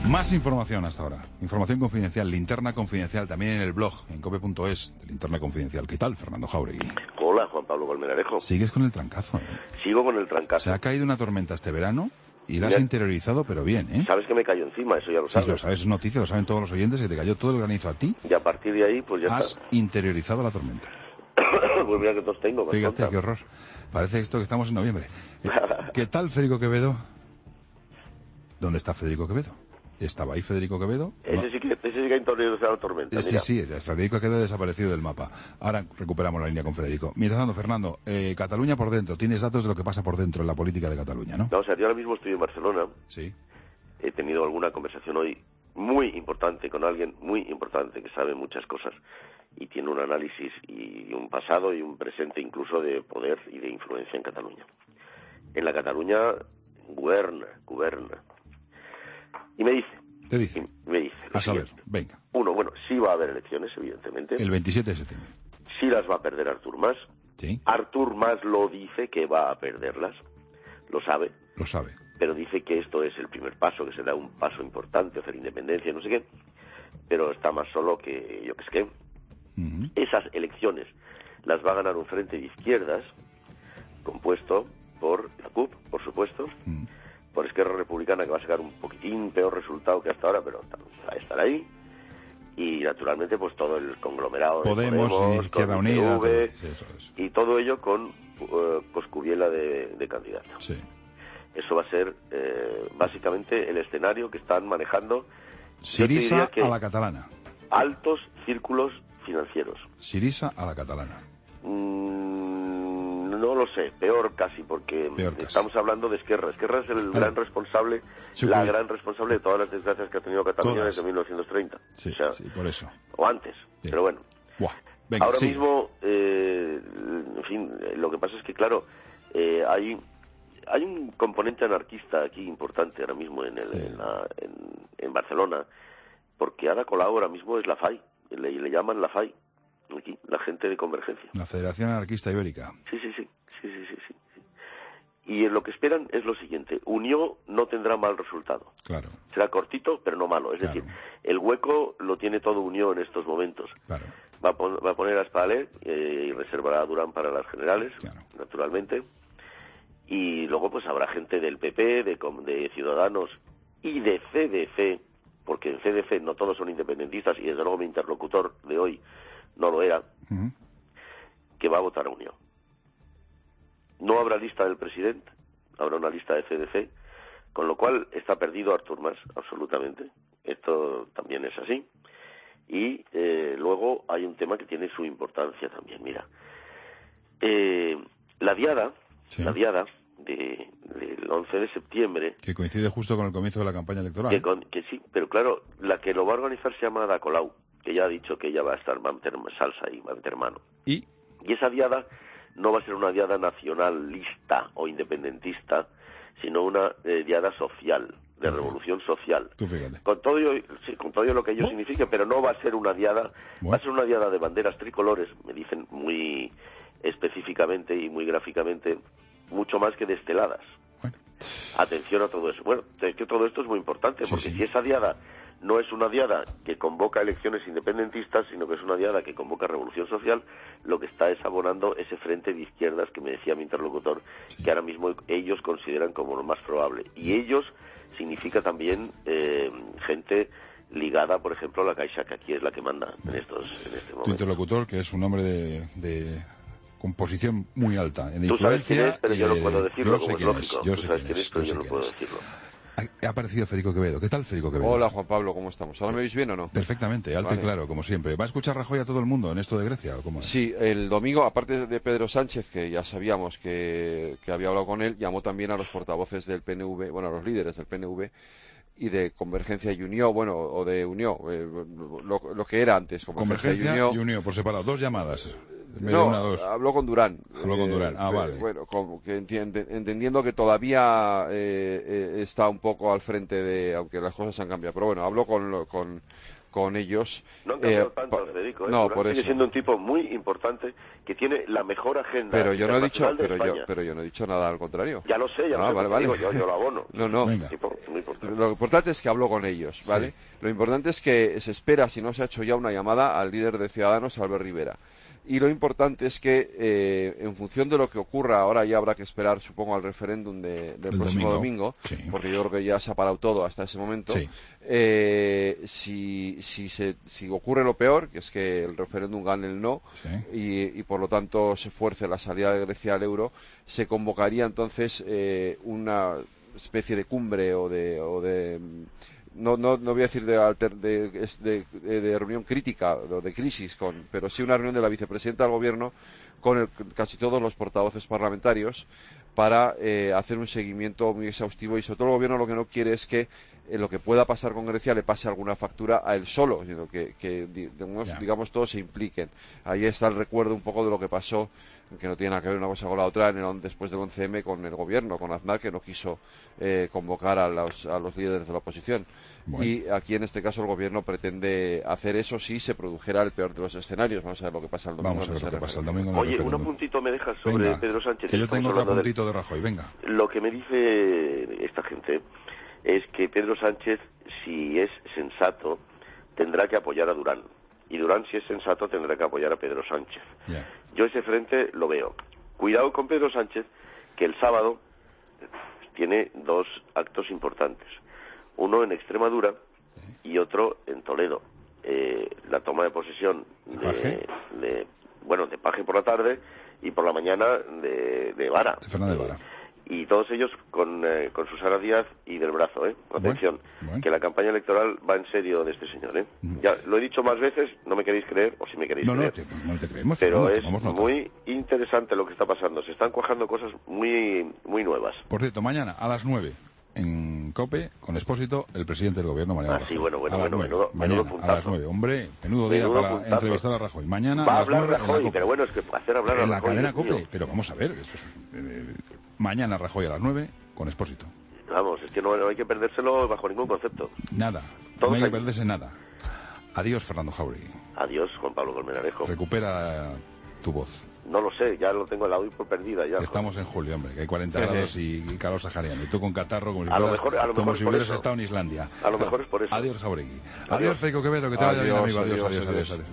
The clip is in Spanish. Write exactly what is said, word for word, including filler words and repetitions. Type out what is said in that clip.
Más información hasta ahora. Información confidencial, linterna confidencial, también en el blog, en cope punto es, de linterna confidencial. ¿Qué tal, Fernando Jauregui? Hola, Juan Pablo Colmenarejo. ¿Sigues con el trancazo? ¿eh? Sigo con el trancazo. Se ha caído una tormenta este verano y la has interiorizado, pero bien, ¿eh? Sabes que me cayó encima, eso ya lo sabes. Sí, lo sabes, es noticia, lo saben todos los oyentes, que te cayó todo el granizo a ti. Y a partir de ahí, pues ya has está. interiorizado la tormenta. Pues mira que tos tengo. Fíjate, conta. qué horror. Parece esto que estamos en noviembre. ¿Qué tal, Federico Quevedo? ¿Dónde está Federico Quevedo? ¿Estaba ahí Federico Quevedo? Ese, no. sí que, ese sí que ha interiorizado la tormenta. Eh, sí, mira. sí, Federico Quevedo ha desaparecido del mapa. Ahora recuperamos la línea con Federico. Mientras tanto, Fernando, eh, Cataluña por dentro. Tienes datos de lo que pasa por dentro en la política de Cataluña, ¿no? No, o sea, yo ahora mismo estoy en Barcelona. Sí. He tenido alguna conversación hoy muy importante con alguien muy importante que sabe muchas cosas y tiene un análisis y un pasado y un presente incluso de poder y de influencia en Cataluña. En la Cataluña goberna, goberna. Y me dice... Te dice. Y me dice... A saber, venga. Uno, bueno, sí va a haber elecciones, evidentemente. El veintisiete de septiembre. Sí las va a perder Artur Mas. Sí. Artur Mas lo dice que va a perderlas. Lo sabe. Lo sabe. Pero dice que esto es el primer paso, que será un paso importante hacia la independencia, no sé qué. Pero está más solo que yo que sé qué. Uh-huh. Esas elecciones las va a ganar un frente de izquierdas compuesto por la C U P, por supuesto, uh-huh. por Esquerra Republicana, que va a sacar un poquitín peor resultado que hasta ahora, pero va a estar ahí. Y naturalmente pues todo el conglomerado Podemos, de Podemos y Izquierda Unida, todo, sí, eso, eso. Y todo ello con uh, Coscubiela de, de candidato. Sí. Eso va a ser eh, básicamente el escenario que están manejando Syriza a la catalana. Altos círculos financieros. Syriza a la catalana. Mm, no lo sé, peor casi, porque peor estamos casi. hablando de Esquerra. Esquerra es el ah. gran responsable, sí, la pues, gran responsable de todas las desgracias que ha tenido Cataluña todas. desde mil novecientos treinta. Sí, o sea, sí, por eso. O antes, sí. Pero bueno. Buah. Venga, ahora sigue. mismo, eh, en fin, lo que pasa es que, claro, eh, hay... Hay un componente anarquista aquí importante ahora mismo en, el, sí. en, la, en, en Barcelona, porque Ada Colau ahora mismo es la F A I, le, le llaman la F A I, aquí, la gente de Convergencia. La Federación Anarquista Ibérica. Sí, sí, sí, sí, sí, sí, sí, sí. Y lo que esperan es lo siguiente, Unió no tendrá mal resultado. Claro. Será cortito, pero no malo, es claro. decir, el hueco lo tiene todo Unió en estos momentos. Claro. Va a, pon, va a poner a Spalé eh, y reservará a Durán para las generales, claro. naturalmente. Y luego pues habrá gente del P P, de, de Ciudadanos y de C D C, porque en C D C no todos son independentistas y desde luego mi interlocutor de hoy no lo era, uh-huh. que va a votar a Unión. No habrá lista del presidente, habrá una lista de C D C, con lo cual está perdido Artur Mas, absolutamente. Esto también es así. Y eh, luego hay un tema que tiene su importancia también. Mira, eh, la diada... Sí. La diada de, del once de septiembre... Que coincide justo con el comienzo de la campaña electoral. Que, con, que sí, pero claro, la que lo va a organizar se llama Ada Colau, que ya ha dicho que ella va a estar, va a meter salsa y va a meter mano. ¿Y? Y esa diada no va a ser una diada nacionalista o independentista, sino una eh, diada social, de Tú revolución social. Tú fíjate. Con todo ello, sí, con todo ello lo que ello ¿no? significa, pero no va a ser una diada, ¿no? va a ser una diada de banderas tricolores, me dicen muy específicamente y muy gráficamente, mucho más que de esteladas. Bueno. Atención a todo eso. Bueno, es que todo esto es muy importante, porque sí, sí. si esa diada no es una diada que convoca elecciones independentistas, sino que es una diada que convoca revolución social, lo que está es abonando ese frente de izquierdas que me decía mi interlocutor, sí. que ahora mismo ellos consideran como lo más probable. Y ellos significa también eh, gente ligada, por ejemplo, a la Caixa, que aquí es la que manda en estos en este momento. Tu interlocutor, que es un hombre de... de... composición muy alta, en Tú sabes quién es, pero y yo de... no puedo decirlo, yo como sé es quién lógico. Es, yo Tú sé sabes quién es, pero yo, yo no sé puedo quién es. decirlo. Ha aparecido Federico Quevedo. ¿Qué tal, Federico Quevedo? Hola, Juan Pablo, ¿cómo estamos? ¿Ahora me oís bien o no? Perfectamente, alto vale. y claro, como siempre. ¿Va a escuchar Rajoy a todo el mundo en esto de Grecia o cómo es? Sí, el domingo, aparte de Pedro Sánchez, que ya sabíamos que, que había hablado con él, llamó también a los portavoces del P N V, bueno, a los líderes del P N V y de Convergencia y Unió, bueno, o de Unió, eh, lo, lo que era antes. Convergencia, Convergencia y, Unió. y Unió, por separado, dos llamadas. No, una, dos. habló con Durán. Habló con Durán, ah, eh, vale. Bueno, con, que entiende, entendiendo que todavía eh, eh, está un poco al frente de, aunque las cosas han cambiado, pero bueno, habló con, con, con ellos. No han cambiado eh, tanto, Federico. ¿eh? No, Durán por sigue eso. siendo un tipo muy importante que tiene la mejor agenda Pero yo no he dicho, internacional de pero yo, España. pero yo no he dicho nada al contrario. Ya lo sé, ya Ah, lo sé. vale, porque vale. digo, yo, yo lo abono. No, no. Venga. Tipo, muy importante. Lo importante es que habló con ellos, ¿vale? Sí. Lo importante es que se espera, si no se ha hecho ya, una llamada al líder de Ciudadanos, Albert Rivera. Y lo importante es que, eh, en función de lo que ocurra, ahora ya habrá que esperar, supongo, al referéndum de, del El próximo domingo. domingo, Sí. porque yo creo que ya se ha parado todo hasta ese momento. Sí. Eh, si, si, se, si ocurre lo peor, que es que el referéndum gane el no, Sí. y, y por lo tanto se fuerce la salida de Grecia al euro, se convocaría entonces eh, una especie de cumbre o de, o de no, no, no voy a decir de, alter, de, de, de, de reunión crítica o de crisis, con, pero sí una reunión de la vicepresidenta del gobierno con el, casi todos los portavoces parlamentarios para eh, hacer un seguimiento muy exhaustivo, y sobre todo el gobierno lo que no quiere es que eh, lo que pueda pasar con Grecia le pase alguna factura a él solo, sino que, que digamos, yeah. digamos todos se impliquen. Ahí está el recuerdo un poco de lo que pasó, que no tiene nada que ver una cosa con la otra, en el, después del once eme con el gobierno, con Aznar, que no quiso eh, convocar a los, a los líderes de la oposición. Bueno. Y aquí en este caso el gobierno pretende hacer eso si se produjera el peor de los escenarios. Vamos a ver lo que pasa el domingo. Vamos a ver lo que pasa el domingo. Oye, un apuntito me dejas sobre venga, Pedro Sánchez. Que yo tengo otro apuntito de Rajoy, venga. Lo que me dice esta gente es que Pedro Sánchez, si es sensato, tendrá que apoyar a Durán. Y Durán, si es sensato, tendrá que apoyar a Pedro Sánchez. Yeah. Yo ese frente lo veo. Cuidado con Pedro Sánchez, que el sábado tiene dos actos importantes. Uno en Extremadura y otro en Toledo. Eh, la toma de posesión de, de, bueno, de Paje por la tarde y por la mañana de, de Vara. De Fernández Vara. Y todos ellos con, eh, con Susana Díaz y del brazo, ¿eh? Atención, bueno, bueno. que la campaña electoral va en serio de este señor, ¿eh? Mm. Ya lo he dicho más veces, no me queréis creer, o si me queréis no, creer. No, te, no te creemos. Pero Fernando, es muy interesante lo que está pasando. Se están cuajando cosas muy, muy nuevas. Por cierto, mañana a las nueve en COPE, con Expósito, el presidente del gobierno, Mariano ah, Rajoy. sí, bueno, bueno, a las bueno, nueve, menudo, mañana, menudo a las nueve. Hombre, menudo día menudo para puntazo. entrevistar a Rajoy. Mañana Va a a las hablar nueve Rajoy, en la pero bueno, es que hacer hablar a en Rajoy. la cadena Dios COPE, mío. pero vamos a ver, eso es, eh, mañana Rajoy a las nueve con Expósito. Vamos, es que no, no hay que perdérselo bajo ningún concepto. Nada, Todos no hay que hay... perderse nada. Adiós, Fernando Jauregui. Adiós, Juan Pablo Colmenarejo. Recupera tu voz. No lo sé, ya lo tengo en la U I por perdida ya. Estamos en julio, hombre, que hay cuarenta grados y, y calor sahariano. Y tú con catarro como si, a fueras, lo mejor, a lo como mejor si por hubieras eso. estado en Islandia. A lo mejor es por eso. Adiós, Jauregui. Adiós, adiós Freico Quevedo, que te adiós, vaya bien, amigo. Adiós, adiós, adiós, adiós. adiós. adiós.